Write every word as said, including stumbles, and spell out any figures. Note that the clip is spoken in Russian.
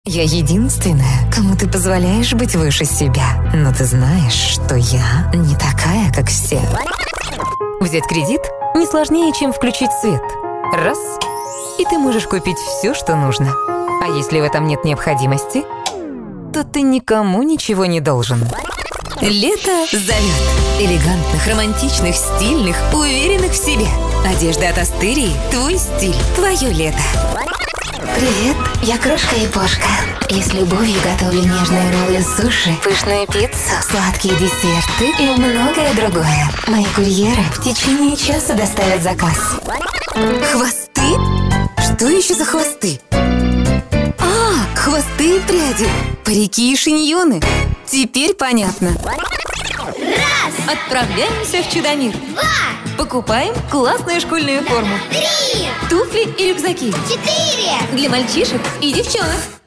Я единственная, кому ты позволяешь быть выше себя. Но ты знаешь, что я не такая, как все. Взять кредит не сложнее, чем включить свет. Раз — и ты можешь купить все, что нужно. А если в этом нет необходимости, то ты никому ничего не должен. Лето зовет. Элегантных, романтичных, стильных, уверенных в себе. Одежда от Астерии – твой стиль, твое лето. Привет, я Крошка-Япошка. И с любовью готовлю нежные роллы суши, пышную пиццу, сладкие десерты и многое другое. Мои курьеры в течение часа доставят заказ. Хвосты? Что еще за хвосты? А, хвосты и пряди, парики и шиньоны. Теперь понятно. Раз! Отправляемся в Чудомир. Два! Покупаем классную школьную форму. Три! Туфли и рюкзаки. Четыре! Для мальчишек и девчонок.